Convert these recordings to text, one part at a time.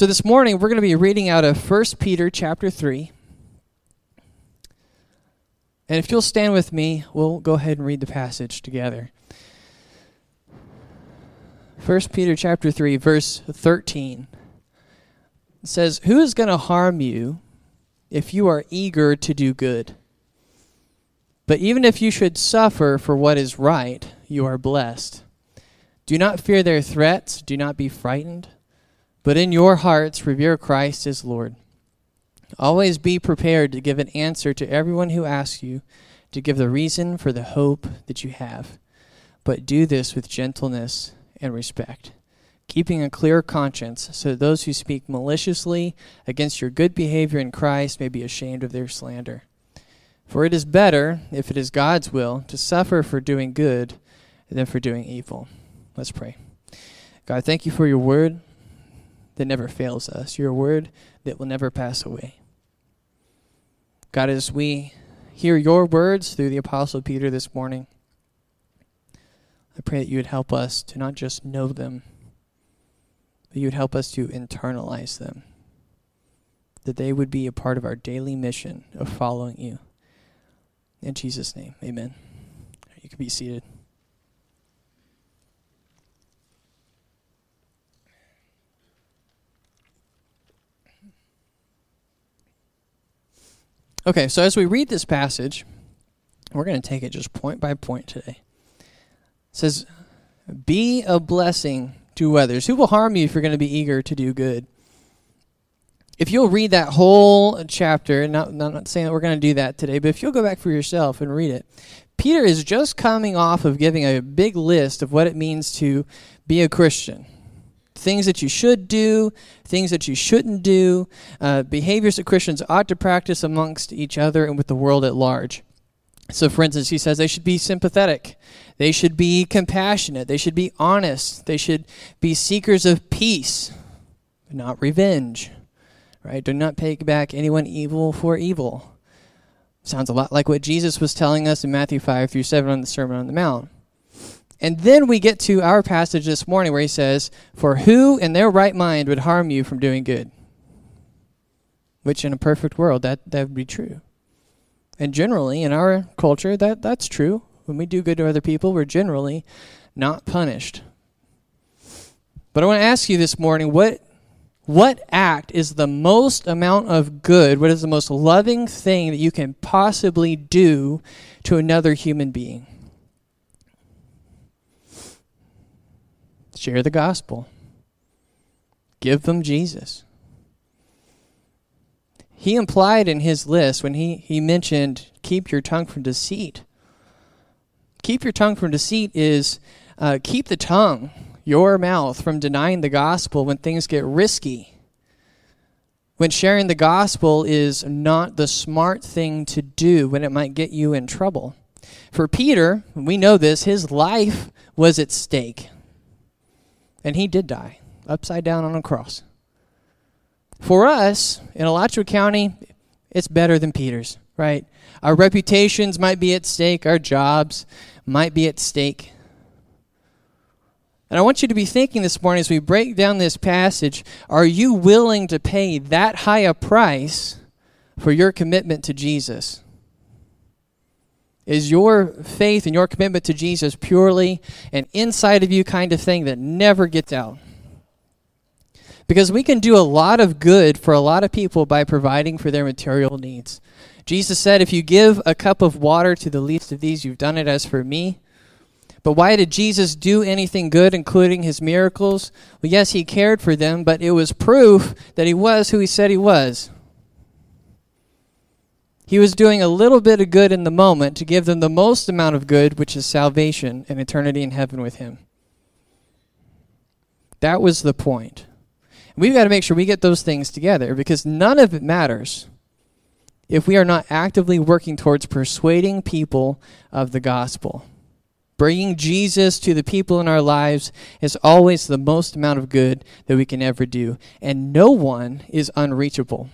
So this morning, we're going to be reading out of 1 Peter chapter 3. And if you'll stand with me, we'll go ahead and read the passage together. 1 Peter chapter 3, verse 13. It says, "Who is going to harm you if you are eager to do good? But even if you should suffer for what is right, you are blessed. Do not fear their threats, do not be frightened. But in your hearts revere Christ as Lord. Always be prepared to give an answer to everyone who asks you to give the reason for the hope that you have. But do this with gentleness and respect, keeping a clear conscience, so that those who speak maliciously against your good behavior in Christ may be ashamed of their slander. For it is better, if it is God's will, to suffer for doing good than for doing evil." Let's pray. God, thank you for your word that never fails us, your word that will never pass away. God, as we hear your words through the Apostle Peter this morning, I pray that you would help us to not just know them, but you would help us to internalize them, that they would be a part of our daily mission of following you. In Jesus' name, amen. You can be seated. Okay, so as we read this passage, we're going to take it just point by point today. It says, "Be a blessing to others." Who will harm you if you're going to be eager to do good? If you'll read that whole chapter, and I'm not saying that we're going to do that today, but if you'll go back for yourself and read it, Peter is just coming off of giving a big list of what it means to be a Christian. Things that you should do, things that you shouldn't do, behaviors that Christians ought to practice amongst each other and with the world at large. So, for instance, he says they should be sympathetic, they should be compassionate, they should be honest, they should be seekers of peace, not revenge, right? Do not pay back anyone evil for evil. Sounds a lot like what Jesus was telling us in Matthew 5-7 on the Sermon on the Mount. And then we get to our passage this morning where he says, "For who in their right mind would harm you from doing good?" Which in a perfect world, that would be true. And generally, in our culture, that's true. When we do good to other people, we're generally not punished. But I want to ask you this morning, what act is the most amount of good, what is the most loving thing that you can possibly do to another human being? Share the gospel. Give them Jesus. He implied in his list when he mentioned keep your tongue from deceit. Keep your tongue from deceit is keep the tongue, your mouth, from denying the gospel when things get risky. When sharing the gospel is not the smart thing to do, when it might get you in trouble. For Peter, we know this, his life was at stake. And he did die, upside down on a cross. For us, in Alachua County, it's better than Peter's, right? Our reputations might be at stake. Our jobs might be at stake. And I want you to be thinking this morning as we break down this passage, are you willing to pay that high a price for your commitment to Jesus? Is your faith and your commitment to Jesus purely an inside of you kind of thing that never gets out? Because we can do a lot of good for a lot of people by providing for their material needs. Jesus said, if you give a cup of water to the least of these, you've done it as for me. But why did Jesus do anything good, including his miracles? Well, yes, he cared for them, but it was proof that he was who he said he was. He was doing a little bit of good in the moment to give them the most amount of good, which is salvation and eternity in heaven with him. That was the point. We've got to make sure we get those things together, because none of it matters if we are not actively working towards persuading people of the gospel. Bringing Jesus to the people in our lives is always the most amount of good that we can ever do. And no one is unreachable.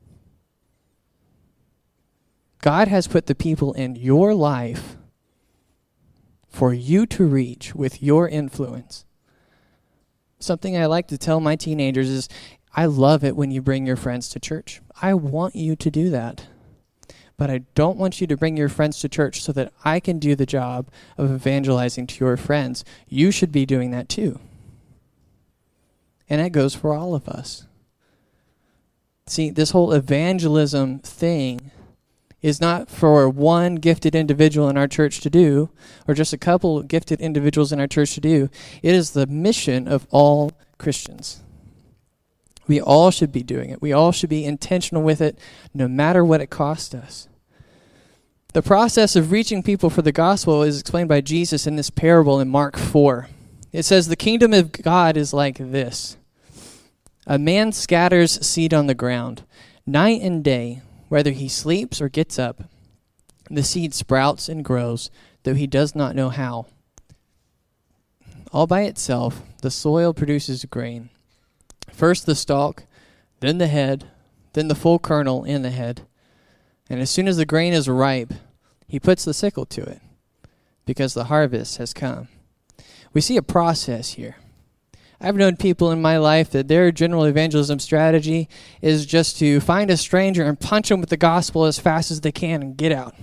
God has put the people in your life for you to reach with your influence. Something I like to tell my teenagers is, I love it when you bring your friends to church. I want you to do that. But I don't want you to bring your friends to church so that I can do the job of evangelizing to your friends. You should be doing that too. And that goes for all of us. See, this whole evangelism thing is not for one gifted individual in our church to do, or just a couple gifted individuals in our church to do. It is the mission of all Christians. We all should be doing it. We all should be intentional with it, no matter what it costs us. The process of reaching people for the gospel is explained by Jesus in this parable in Mark 4. It says, the kingdom of God is like this. A man scatters seed on the ground, night and day, whether he sleeps or gets up. The seed sprouts and grows, though he does not know how. All by itself, the soil produces grain. First the stalk, then the head, then the full kernel in the head. And as soon as the grain is ripe, he puts the sickle to it, because the harvest has come. We see a process here. I've known people in my life that their general evangelism strategy is just to find a stranger and punch them with the gospel as fast as they can and get out.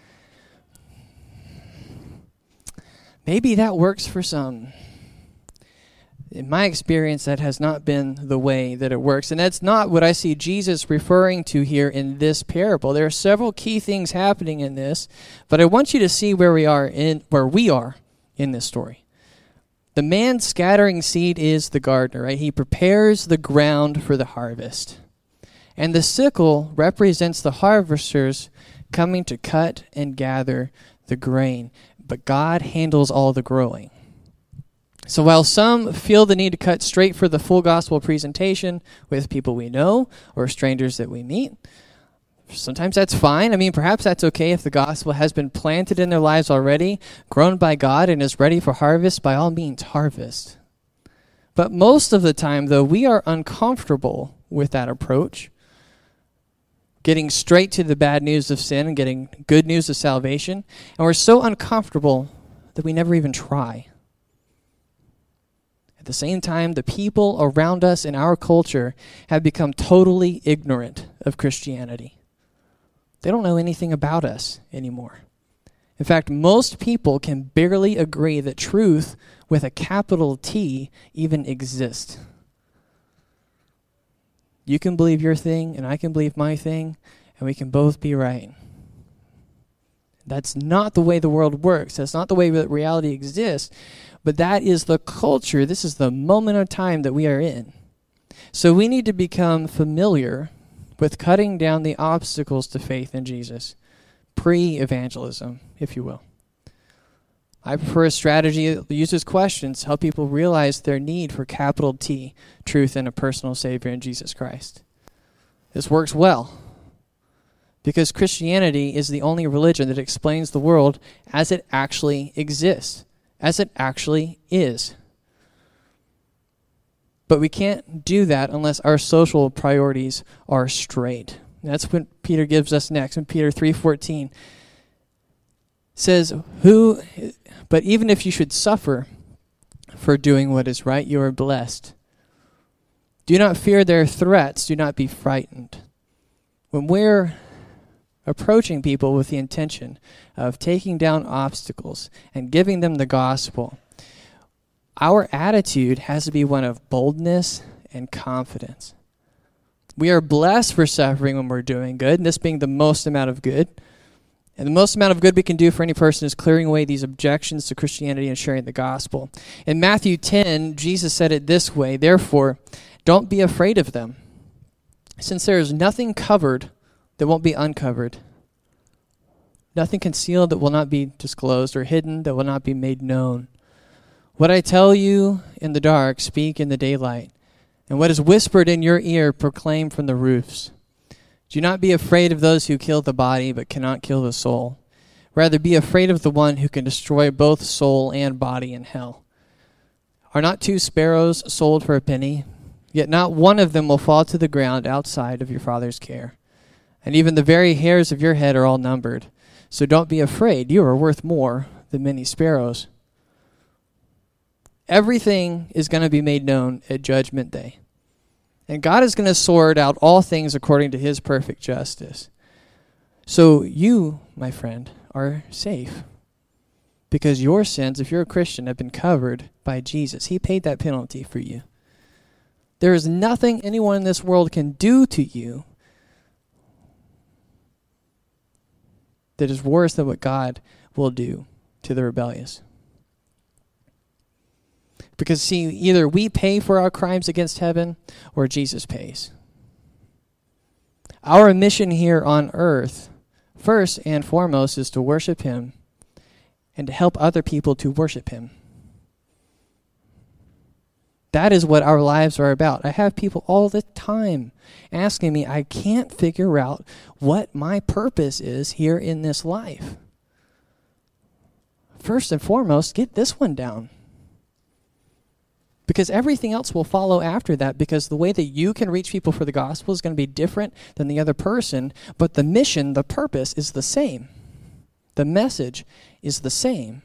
Maybe that works for some. In my experience, that has not been the way that it works. And that's not what I see Jesus referring to here in this parable. There are several key things happening in this, but I want you to see where we are in this story. The man scattering seed is the gardener, right? He prepares the ground for the harvest. And the sickle represents the harvesters coming to cut and gather the grain. But God handles all the growing. So while some feel the need to cut straight for the full gospel presentation with people we know or strangers that we meet, sometimes that's fine. I mean, perhaps that's okay if the gospel has been planted in their lives already, grown by God, and is ready for harvest. By all means, harvest. But most of the time, though, we are uncomfortable with that approach, getting straight to the bad news of sin and getting good news of salvation, and we're so uncomfortable that we never even try. At the same time, the people around us in our culture have become totally ignorant of Christianity. They don't know anything about us anymore. In fact, most people can barely agree that truth with a capital T even exists. You can believe your thing, and I can believe my thing, and we can both be right. That's not the way the world works. That's not the way that reality exists. But that is the culture. This is the moment of time that we are in. So we need to become familiar with cutting down the obstacles to faith in Jesus. Pre-evangelism, if you will. I prefer a strategy that uses questions to help people realize their need for capital T, truth and a personal Savior in Jesus Christ. This works well because Christianity is the only religion that explains the world as it actually exists, as it actually is. But we can't do that unless our social priorities are straight. That's what Peter gives us next in Peter 3:14. Says, but even if you should suffer for doing what is right, you are blessed. Do not fear their threats, do not be frightened. When we're approaching people with the intention of taking down obstacles and giving them the gospel, our attitude has to be one of boldness and confidence. We are blessed for suffering when we're doing good, and this being the most amount of good. And the most amount of good we can do for any person is clearing away these objections to Christianity and sharing the gospel. In Matthew 10, Jesus said it this way, therefore, don't be afraid of them, since there is nothing covered that won't be uncovered, nothing concealed that will not be disclosed, or hidden that will not be made known. What I tell you in the dark, speak in the daylight, and what is whispered in your ear, proclaim from the roofs. Do not be afraid of those who kill the body but cannot kill the soul. Rather, be afraid of the one who can destroy both soul and body in hell. Are not 2 sparrows sold for a penny? Yet not one of them will fall to the ground outside of your Father's care. And even the very hairs of your head are all numbered. So don't be afraid. You are worth more than many sparrows. Everything is going to be made known at Judgment Day. And God is going to sort out all things according to his perfect justice. So you, my friend, are safe. Because your sins, if you're a Christian, have been covered by Jesus. He paid that penalty for you. There is nothing anyone in this world can do to you that is worse than what God will do to the rebellious. Because, see, either we pay for our crimes against heaven or Jesus pays. Our mission here on earth, first and foremost, is to worship him and to help other people to worship him. That is what our lives are about. I have people all the time asking me, I can't figure out what my purpose is here in this life. First and foremost, get this one down. Because everything else will follow after that, because the way that you can reach people for the gospel is going to be different than the other person, but the mission, the purpose is the same. The message is the same.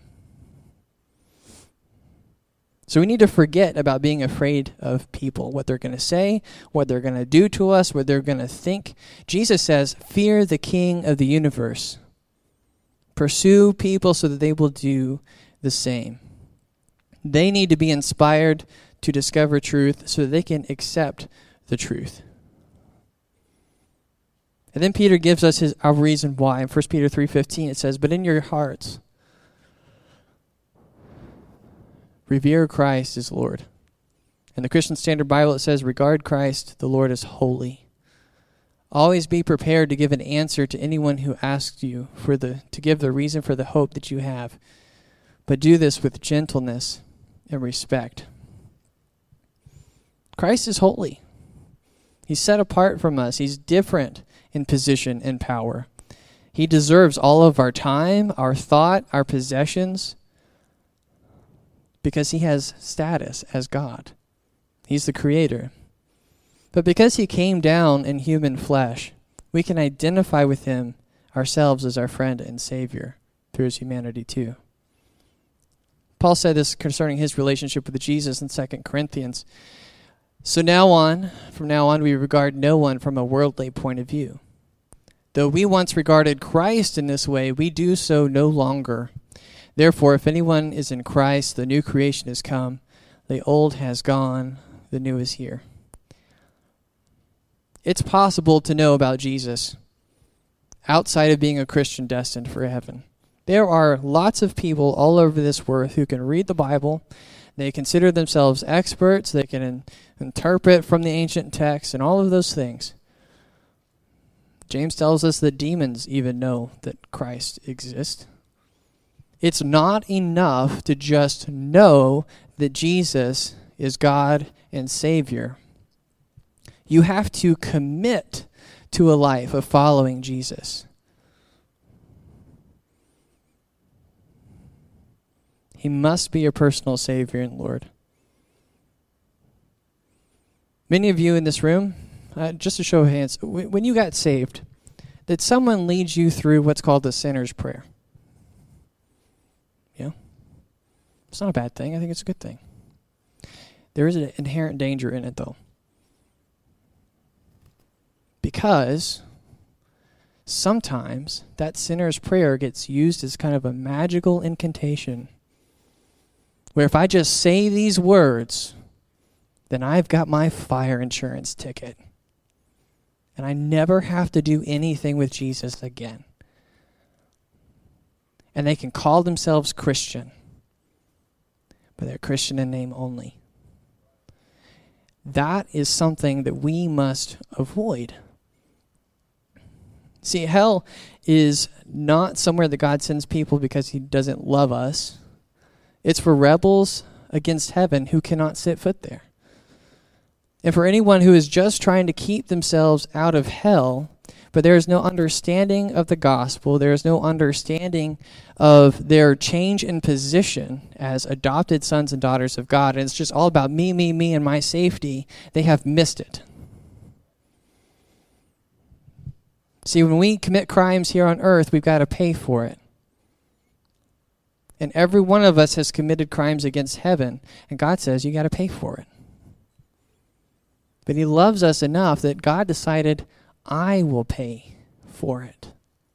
So we need to forget about being afraid of people, what they're going to say, what they're going to do to us, what they're going to think. Jesus says, fear the King of the universe. Pursue people so that they will do the same. They need to be inspired to discover truth so that they can accept the truth. And then Peter gives us our reason why. In 1 Peter 3:15 it says, but in your hearts, revere Christ as Lord. In the Christian Standard Bible it says, regard Christ, the Lord, as holy. Always be prepared to give an answer to anyone who asks you to give the reason for the hope that you have. But do this with gentleness and respect. Christ is holy. He's set apart from us. He's different in position and power. He deserves all of our time, our thought, our possessions, because he has status as God. He's the creator. But because he came down in human flesh, we can identify with him ourselves as our friend and Savior through his humanity too. Paul said this concerning his relationship with Jesus in 2 Corinthians. So from now on, we regard no one from a worldly point of view. Though we once regarded Christ in this way, we do so no longer. Therefore, if anyone is in Christ, the new creation has come. The old has gone, the new is here. It's possible to know about Jesus outside of being a Christian destined for heaven. There are lots of people all over this earth who can read the Bible. They consider themselves experts. They can interpret from the ancient texts and all of those things. James tells us that demons even know that Christ exists. It's not enough to just know that Jesus is God and Savior. You have to commit to a life of following Jesus. He must be your personal Savior and Lord. Many of you in this room, just a show of hands, when you got saved, did someone lead you through what's called the sinner's prayer? Yeah? It's not a bad thing. I think it's a good thing. There is an inherent danger in it, though. Because sometimes that sinner's prayer gets used as kind of a magical incantation where if I just say these words, then I've got my fire insurance ticket. And I never have to do anything with Jesus again. And they can call themselves Christian, but they're Christian in name only. That is something that we must avoid. See, hell is not somewhere that God sends people because he doesn't love us. It's for rebels against heaven who cannot set foot there. And for anyone who is just trying to keep themselves out of hell, but there is no understanding of the gospel, there is no understanding of their change in position as adopted sons and daughters of God, and it's just all about me, and my safety, they have missed it. See, when we commit crimes here on earth, we've got to pay for it. And every one of us has committed crimes against heaven, and God says you got to pay for it. But he loves us enough that God decided, I will pay for it.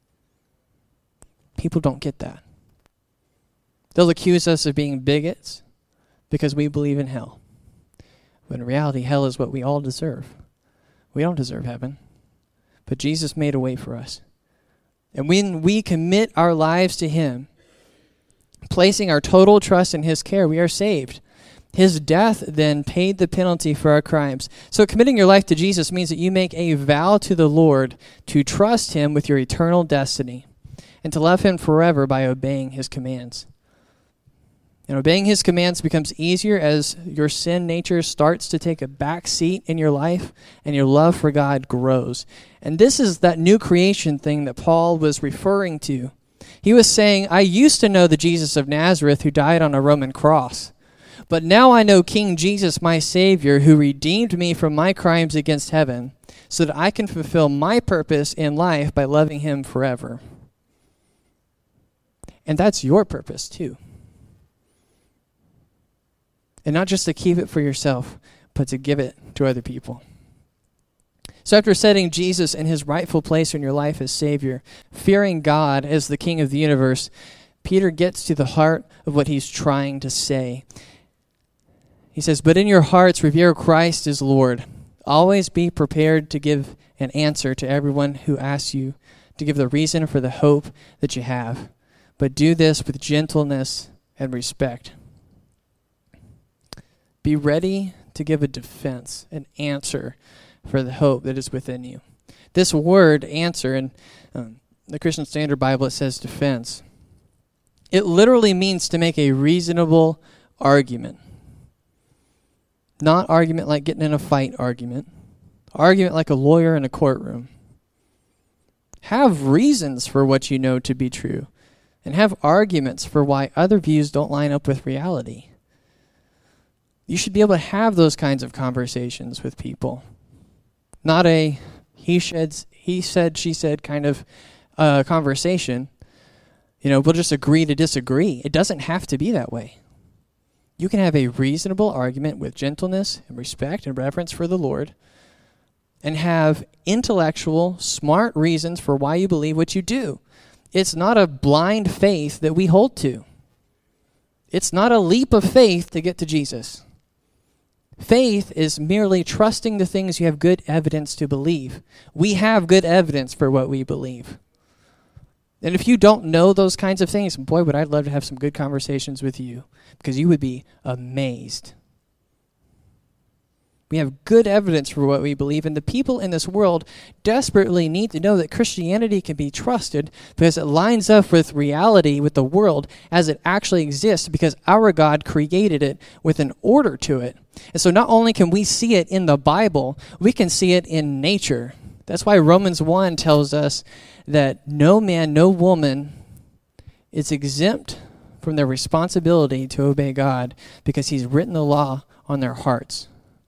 People don't get that. They'll accuse us of being bigots because we believe in hell. But in reality, hell is what we all deserve. We don't deserve heaven. But Jesus made a way for us. And when we commit our lives to him, placing our total trust in his care, we are saved. His death then paid the penalty for our crimes. So committing your life to Jesus means that you make a vow to the Lord to trust him with your eternal destiny and to love him forever by obeying his commands. And obeying his commands becomes easier as your sin nature starts to take a back seat in your life and your love for God grows. And this is that new creation thing that Paul was referring to. He was saying, I used to know the Jesus of Nazareth who died on a Roman cross. But now I know King Jesus, my Savior, who redeemed me from my crimes against heaven, so that I can fulfill my purpose in life by loving him forever. And that's your purpose too. And not just to keep it for yourself, but to give it to other people. So after setting Jesus in his rightful place in your life as Savior, fearing God as the King of the universe, Peter gets to the heart of what he's trying to say. He says, but in your hearts revere Christ as Lord. Always be prepared to give an answer to everyone who asks you to give the reason for the hope that you have. But do this with gentleness and respect. Be ready to give a defense, an answer for the hope that is within you. This word, answer, in the Christian Standard Bible, it says defense. It literally means to make a reasonable argument. Not argument like getting in a fight argument. Argument like a lawyer in a courtroom. Have reasons for what you know to be true. And have arguments for why other views don't line up with reality. You should be able to have those kinds of conversations with people. Not a he said, she said kind of conversation. We'll just agree to disagree. It doesn't have to be that way. You can have a reasonable argument with gentleness and respect and reverence for the Lord and have intellectual, smart reasons for why you believe what you do. It's not a blind faith that we hold to. It's not a leap of faith to get to Jesus. Faith is merely trusting the things you have good evidence to believe. We have good evidence for what we believe. And if you don't know those kinds of things, boy, would I love to have some good conversations with you, because you would be amazed. We have good evidence for what we believe, and the people in this world desperately need to know that Christianity can be trusted because it lines up with reality, with the world as it actually exists, because our God created it with an order to it. And so not only can we see it in the Bible, we can see it in nature. That's why Romans 1 tells us that no man, no woman is exempt from their responsibility to obey God because he's written the law on their hearts.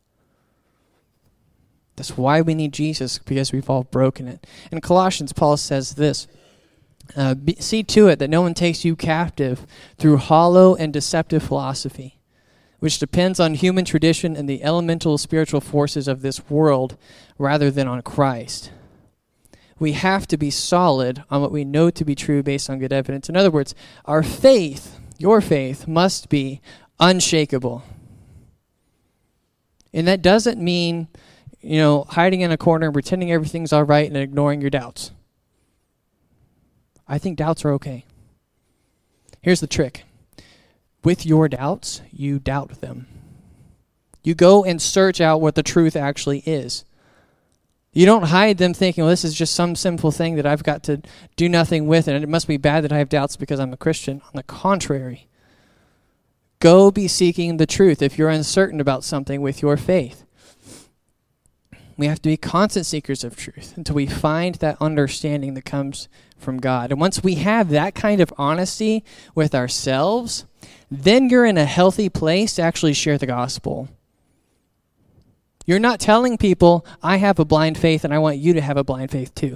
That's why we need Jesus, because we've all broken it. In Colossians, Paul says this, see to it that no one takes you captive through hollow and deceptive philosophy, which depends on human tradition and the elemental spiritual forces of this world rather than on Christ. We have to be solid on what we know to be true based on good evidence. In other words, our faith, your faith, must be unshakable. And that doesn't mean hiding in a corner and pretending everything's all right and ignoring your doubts. I think doubts are okay. Here's the trick. With your doubts, you doubt them. You go and search out what the truth actually is. You don't hide them thinking, well, this is just some simple thing that I've got to do nothing with, and it must be bad that I have doubts because I'm a Christian. On the contrary, go be seeking the truth if you're uncertain about something with your faith. We have to be constant seekers of truth until we find that understanding that comes from God. And once we have that kind of honesty with ourselves, then you're in a healthy place to actually share the gospel. You're not telling people, I have a blind faith and I want you to have a blind faith too.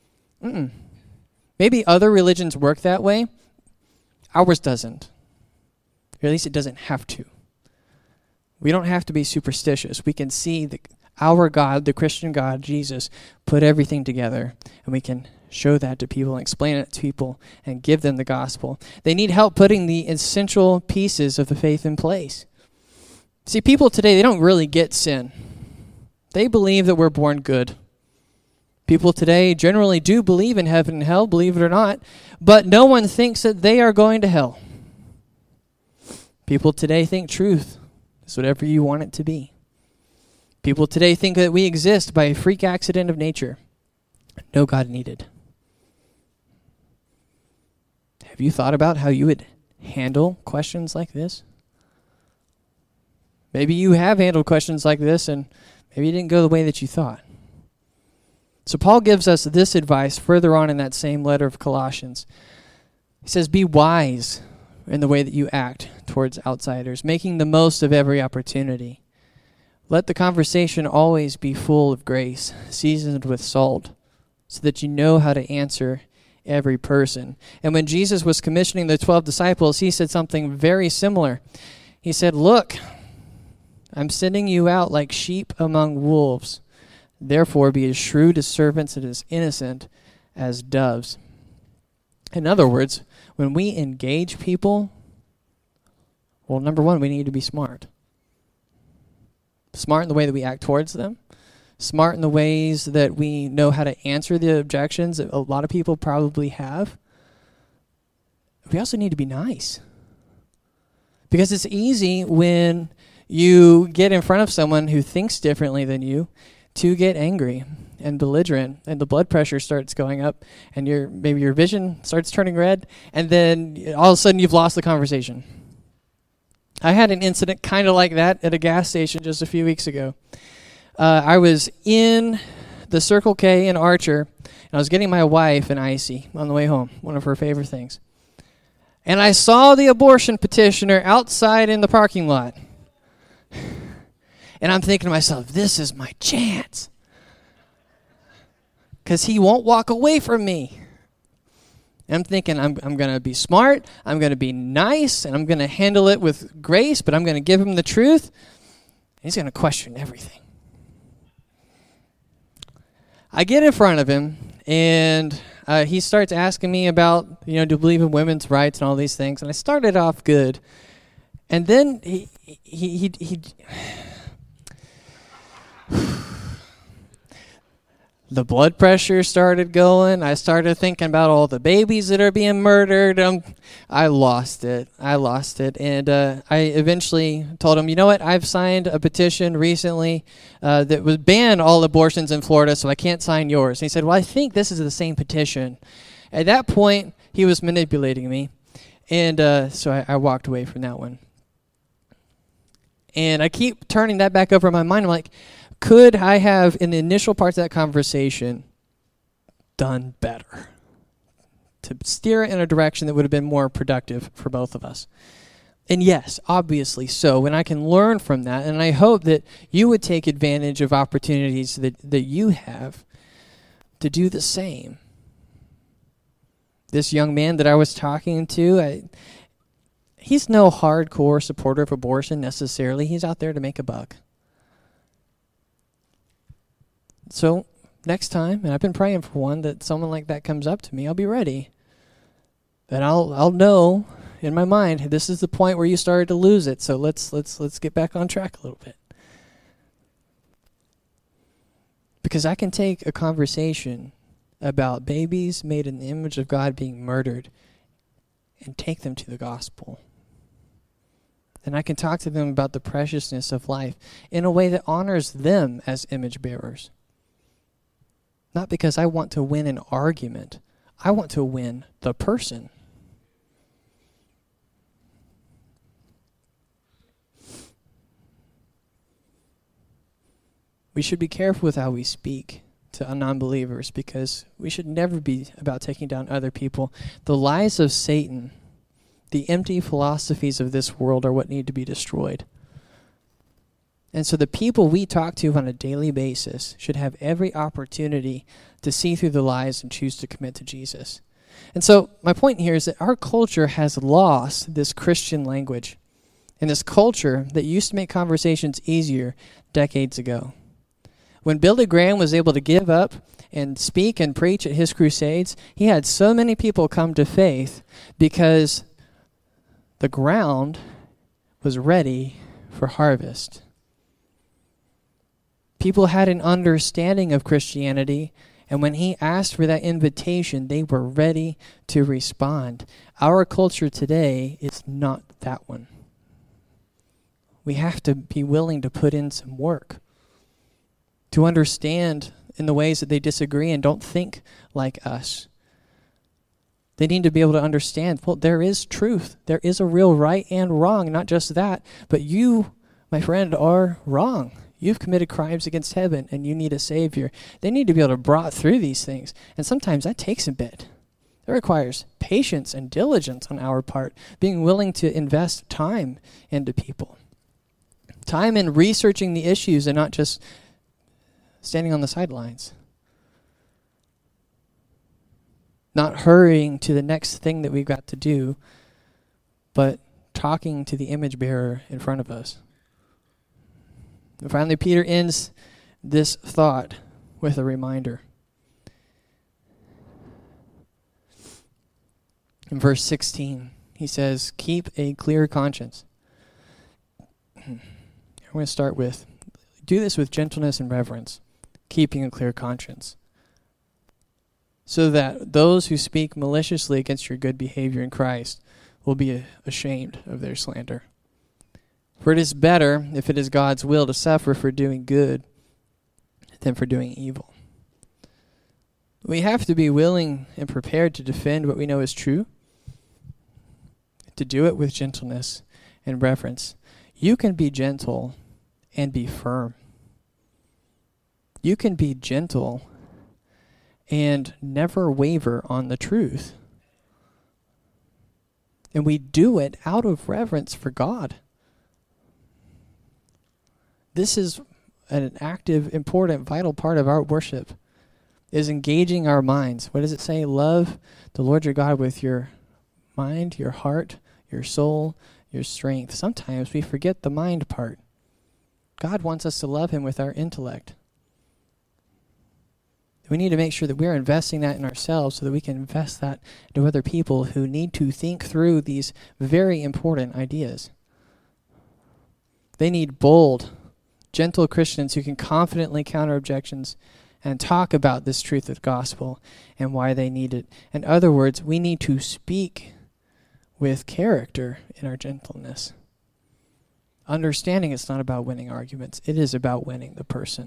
Maybe other religions work that way. Ours doesn't. Or at least it doesn't have to. We don't have to be superstitious. We can see Our God, the Christian God, Jesus, put everything together, and we can show that to people and explain it to people and give them the gospel. They need help putting the essential pieces of the faith in place. See, people today, they don't really get sin. They believe that we're born good. People today generally do believe in heaven and hell, believe it or not, but no one thinks that they are going to hell. People today think truth is whatever you want it to be. People today think that we exist by a freak accident of nature. No God needed. Have you thought about how you would handle questions like this? Maybe you have handled questions like this and maybe it didn't go the way that you thought. So Paul gives us this advice further on in that same letter of Colossians. He says, be wise in the way that you act towards outsiders, making the most of every opportunity. Let the conversation always be full of grace, seasoned with salt, so that you know how to answer every person. And when Jesus was commissioning the 12 disciples, he said something very similar. He said, look, I'm sending you out like sheep among wolves. Therefore, be as shrewd as serpents and as innocent as doves. In other words, when we engage people, well, number one, we need to be smart. Smart in the way that we act towards them. Smart in the ways that we know how to answer the objections that a lot of people probably have. We also need to be nice. Because it's easy when you get in front of someone who thinks differently than you to get angry and belligerent, and the blood pressure starts going up, and maybe your vision starts turning red, and then all of a sudden you've lost the conversation. I had an incident kind of like that at a gas station just a few weeks ago. I was in the Circle K in Archer, and I was getting my wife an icy on the way home, one of her favorite things. And I saw the abortion petitioner outside in the parking lot. And I'm thinking to myself, this is my chance. Because he won't walk away from me. And I'm thinking I'm going to be smart, I'm going to be nice, and I'm going to handle it with grace, but I'm going to give him the truth. And he's going to question everything. I get in front of him, and he starts asking me about, do you believe in women's rights and all these things. And I started off good. And then he the blood pressure started going. I started thinking about all the babies that are being murdered. I lost it. And I eventually told him, you know what? I've signed a petition recently that would ban all abortions in Florida, so I can't sign yours. And he said, well, I think this is the same petition. At that point, he was manipulating me. And so I walked away from that one. And I keep turning that back over in my mind. I'm like, could I have, in the initial parts of that conversation, done better to steer it in a direction that would have been more productive for both of us? And yes, obviously so. And I can learn from that. And I hope that you would take advantage of opportunities that you have to do the same. This young man that I was talking to, he's no hardcore supporter of abortion necessarily. He's out there to make a buck. So next time, and I've been praying for one, that someone like that comes up to me, I'll be ready. And I'll know in my mind, this is the point where you started to lose it. So let's get back on track a little bit. Because I can take a conversation about babies made in the image of God being murdered and take them to the gospel. And I can talk to them about the preciousness of life in a way that honors them as image bearers. Not because I want to win an argument. I want to win the person. We should be careful with how we speak to non-believers, because we should never be about taking down other people. The lies of Satan, the empty philosophies of this world, are what need to be destroyed. And so the people we talk to on a daily basis should have every opportunity to see through the lies and choose to commit to Jesus. And so my point here is that our culture has lost this Christian language, and this culture that used to make conversations easier decades ago. When Billy Graham was able to give up and speak and preach at his crusades, he had so many people come to faith because the ground was ready for harvest. People had an understanding of Christianity, and when he asked for that invitation, they were ready to respond. Our culture today is not that one. We have to be willing to put in some work to understand in the ways that they disagree and don't think like us. They need to be able to understand, well, there is truth. There is a real right and wrong, not just that, but you, my friend, are wrong. You've committed crimes against heaven, and you need a Savior. They need to be able to brought through these things, and sometimes that takes a bit. It requires patience and diligence on our part, being willing to invest time into people. Time in researching the issues and not just standing on the sidelines. Not hurrying to the next thing that we've got to do, but talking to the image bearer in front of us. And finally, Peter ends this thought with a reminder. In verse 16, he says, keep a clear conscience. I'm going to start with, do this with gentleness and reverence, keeping a clear conscience, so that those who speak maliciously against your good behavior in Christ will be ashamed of their slander. For it is better, if it is God's will, to suffer for doing good than for doing evil. We have to be willing and prepared to defend what we know is true, to do it with gentleness and reverence. You can be gentle and be firm. You can be gentle and never waver on the truth. And we do it out of reverence for God. This is an active, important, vital part of our worship, is engaging our minds. What does it say? Love the Lord your God with your mind, your heart, your soul, your strength. Sometimes we forget the mind part. God wants us to love him with our intellect. We need to make sure that we're investing that in ourselves so that we can invest that into other people who need to think through these very important ideas. They need bold, gentle Christians who can confidently counter objections and talk about this truth of the gospel and why they need it. In other words, we need to speak with character in our gentleness. Understanding it's not about winning arguments. It is about winning the person.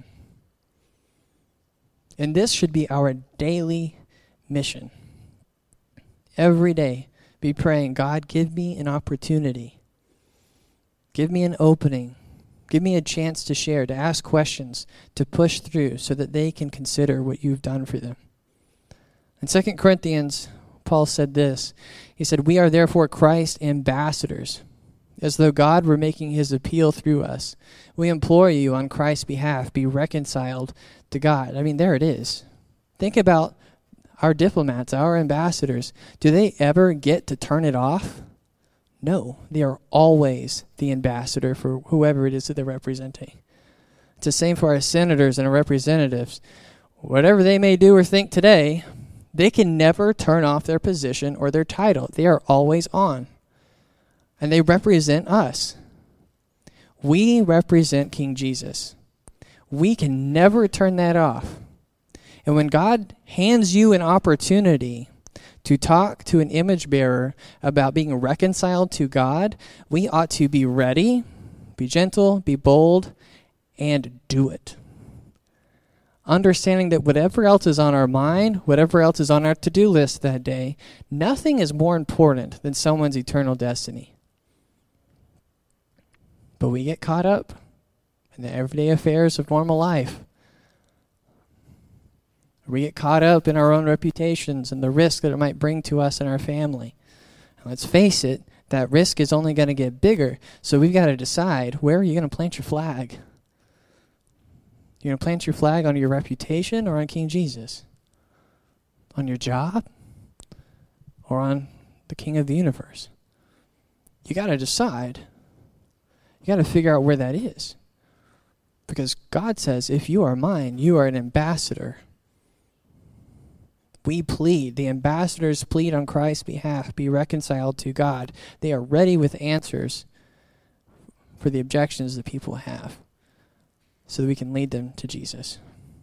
And this should be our daily mission. Every day, be praying, God, give me an opportunity. Give me an opening. Give me a chance to share, to ask questions, to push through so that they can consider what you've done for them. In 2 Corinthians, Paul said this. He said, we are therefore Christ's ambassadors, as though God were making his appeal through us. We implore you on Christ's behalf, be reconciled to God. I mean, there it is. Think about our diplomats, our ambassadors. Do they ever get to turn it off? No, they are always the ambassador for whoever it is that they're representing. It's the same for our senators and our representatives. Whatever they may do or think today, they can never turn off their position or their title. They are always on. And they represent us. We represent King Jesus. We can never turn that off. And when God hands you an opportunity to talk to an image bearer about being reconciled to God, we ought to be ready, be gentle, be bold, and do it. Understanding that whatever else is on our mind, whatever else is on our to-do list that day, nothing is more important than someone's eternal destiny. But we get caught up in the everyday affairs of normal life. We get caught up in our own reputations and the risk that it might bring to us and our family. And let's face it, that risk is only going to get bigger. So we've got to decide, where are you going to plant your flag? You're going to plant your flag on your reputation or on King Jesus? On your job? Or on the King of the universe? You got to decide. You got to figure out where that is. Because God says, if you are mine, you are an ambassador. We plead, the ambassadors plead on Christ's behalf, be reconciled to God. They are ready with answers for the objections that people have so that we can lead them to Jesus.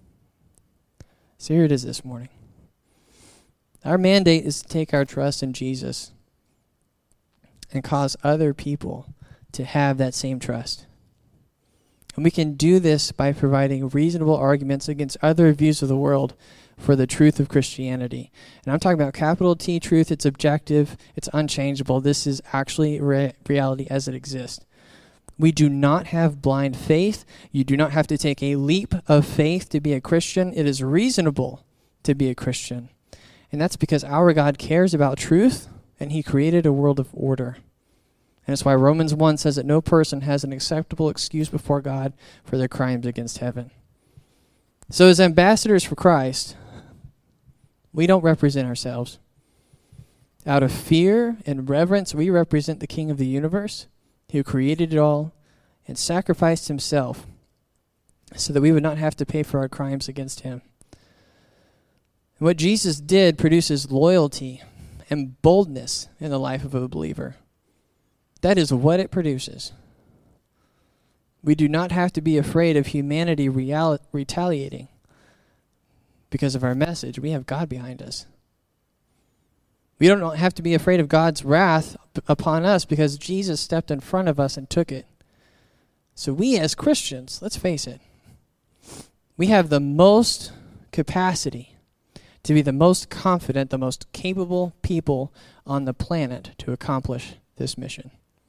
So here it is this morning. Our mandate is to take our trust in Jesus and cause other people to have that same trust. And we can do this by providing reasonable arguments against other views of the world for the truth of Christianity. And I'm talking about capital T truth. It's objective. It's unchangeable. This is actually reality as it exists. We do not have blind faith. You do not have to take a leap of faith to be a Christian. It is reasonable to be a Christian. And that's because our God cares about truth, and he created a world of order. And that's why Romans 1 says that no person has an acceptable excuse before God for their crimes against heaven. So as ambassadors for Christ, we don't represent ourselves. Out of fear and reverence, we represent the King of the universe, who created it all and sacrificed himself so that we would not have to pay for our crimes against him. And what Jesus did produces loyalty and boldness in the life of a believer. That is what it produces. We do not have to be afraid of humanity retaliating because of our message. We have God behind us. We don't have to be afraid of God's wrath upon us because Jesus stepped in front of us and took it. So we as Christians, let's face it, we have the most capacity to be the most confident, the most capable people on the planet to accomplish this mission.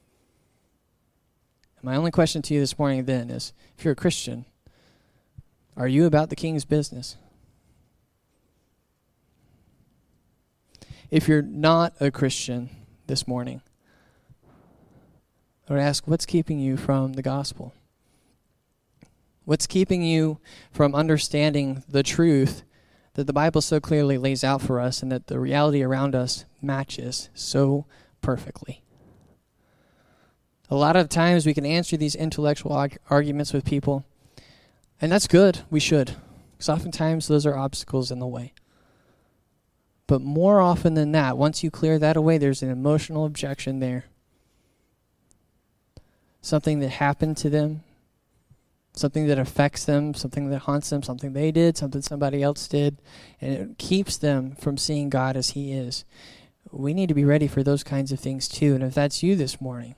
My only question to you this morning then is, if you're a Christian, are you about the King's business? If you're not a Christian this morning, I would ask, what's keeping you from the gospel? What's keeping you from understanding the truth that the Bible so clearly lays out for us and that the reality around us matches so perfectly? A lot of times we can answer these intellectual arguments with people, and that's good. We should, because oftentimes those are obstacles in the way. But more often than that, once you clear that away, there's an emotional objection there. Something that happened to them, something that affects them, something that haunts them, something they did, something somebody else did, and it keeps them from seeing God as he is. We need to be ready for those kinds of things too, and if that's you this morning,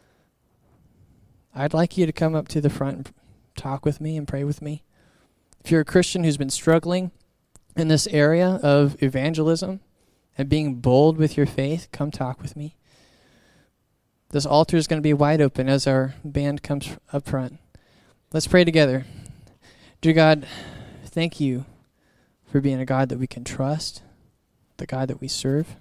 I'd like you to come up to the front and talk with me and pray with me. If you're a Christian who's been struggling in this area of evangelism and being bold with your faith, come talk with me. This altar is going to be wide open as our band comes up front. Let's pray together. Dear God, thank you for being a God that we can trust, the God that we serve,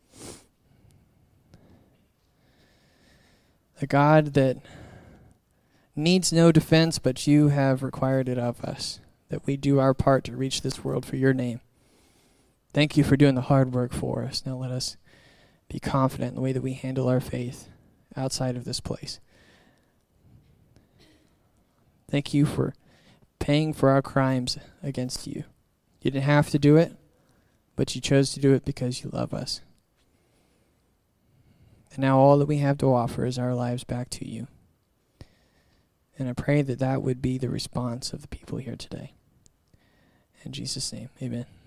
a God that needs no defense, but you have required it of us, that we do our part to reach this world for your name. Thank you for doing the hard work for us. Now let us be confident in the way that we handle our faith outside of this place. Thank you for paying for our crimes against you. You didn't have to do it, but you chose to do it because you love us. And now all that we have to offer is our lives back to you. And I pray that that would be the response of the people here today. In Jesus' name, amen.